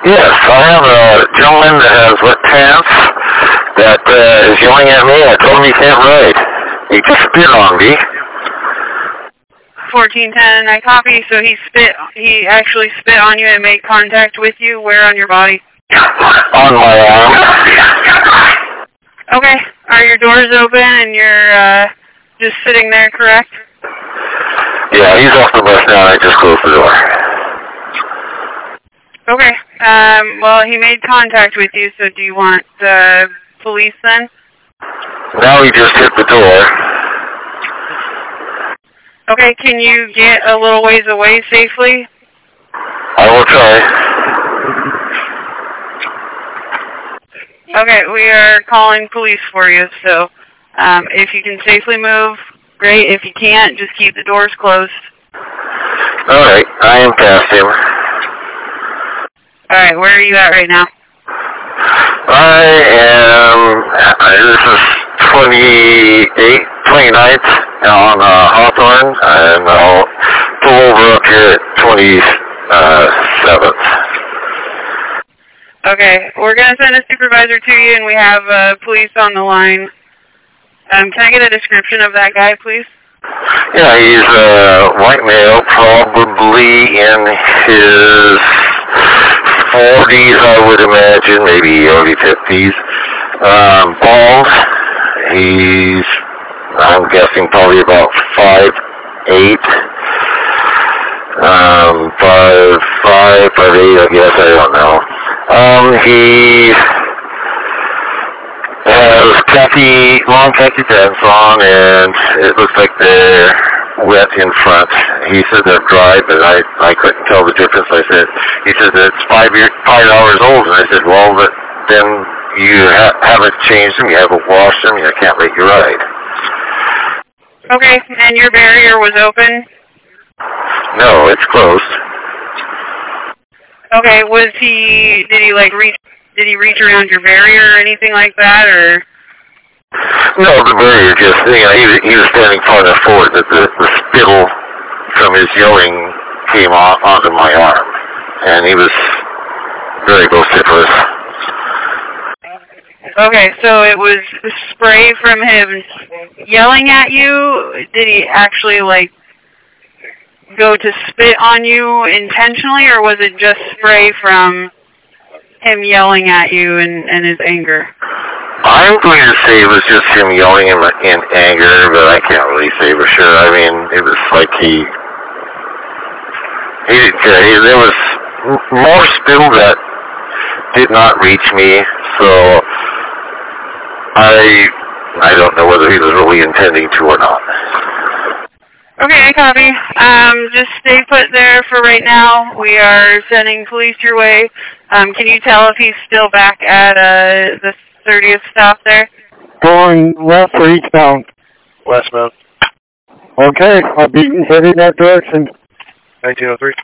Yes, I have a gentleman that has wet pants that is yelling at me. I told him he can't ride. He just spit on me. 1410, I copy. So he actually spit on you and made contact with you. Where on your body? On my arm. Okay. Are your doors open and you're just sitting there, correct? Yeah, he's off the bus now. I just closed the door. Okay. Well, he made contact with you, so do you want police then? Now he just hit the door. Okay, can you get a little ways away safely? I will try. Okay, we are calling police for you, so if you can safely move, great. If you can't, just keep the doors closed. All right, I am past him. All right, where are you at right now? This is 29th on Hawthorne, and I'll pull over up here at 27th. Okay, we're going to send a supervisor to you, and we have police on the line. Can I get a description of that guy, please? Yeah, he's a white male, probably in his 40s, I would imagine, maybe early 50s. Bald. He's, I'm guessing, probably about 5'8". 5'8", I guess, I don't know. He has long khaki pants on, and it looks like they're wet in front. He said they're dry, but I couldn't tell the difference. He said that it's 5 hours old, and I said, well, but then you haven't changed them, you haven't washed them, you can't let you ride. Okay, and your barrier was open? No, it's closed. Okay, did he reach around your barrier or anything like that, or? No, the barrier just, he was standing far enough forward that the spittle from his yelling came onto my arm, and he was very vociferous. Okay, so it was spray from him yelling at you. Did he actually, go to spit on you intentionally, or was it just spray from him yelling at you in his anger? I'm going to say it was just him yelling in anger, but I can't really say for sure. I mean, it was like he didn't care. There was more spittle that did not reach me, so I don't know whether he was really intending to or not. Okay, copy. Just stay put there for right now. We are sending police your way. Can you tell if he's still back at the 30th stop there? Going west or eastbound? Westbound. Okay, I'll be heading that direction. 1903.